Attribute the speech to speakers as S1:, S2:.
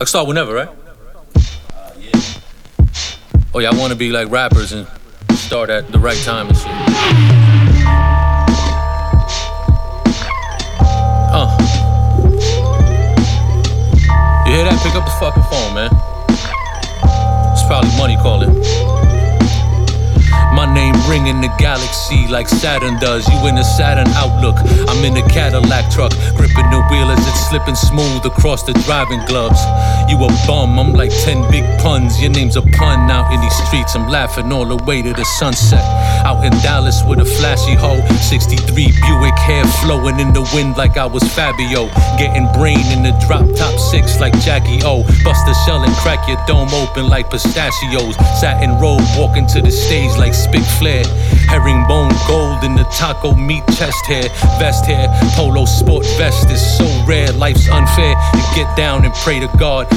S1: I start whenever, right? Oh yeah, I wanna be like rappers and start at the right time and shit. You hear that? Pick up the fucking phone, man. It's probably money calling. My name ring in the galaxy like Saturn does. You in a Saturn outlook, I'm in a Cadillac truck, gripping the wheel as it's slipping smooth across the driving gloves. You a bum, I'm like 10 big puns. Your name's a pun out in these streets. I'm laughing all the way to the sunset. Out in Dallas with a flashy hoe, 63 Buick, hair flowing in the wind like I was Fabio. Getting brain in the drop top 6 like Jackie O. Bust a shell and crack your dome open like pistachios. Satin robe, walking to the stage like Spic Flair. Herringbone gold in the taco meat chest hair. Vest hair, polo sport vest is so rare. Life's unfair, you get down and pray to God.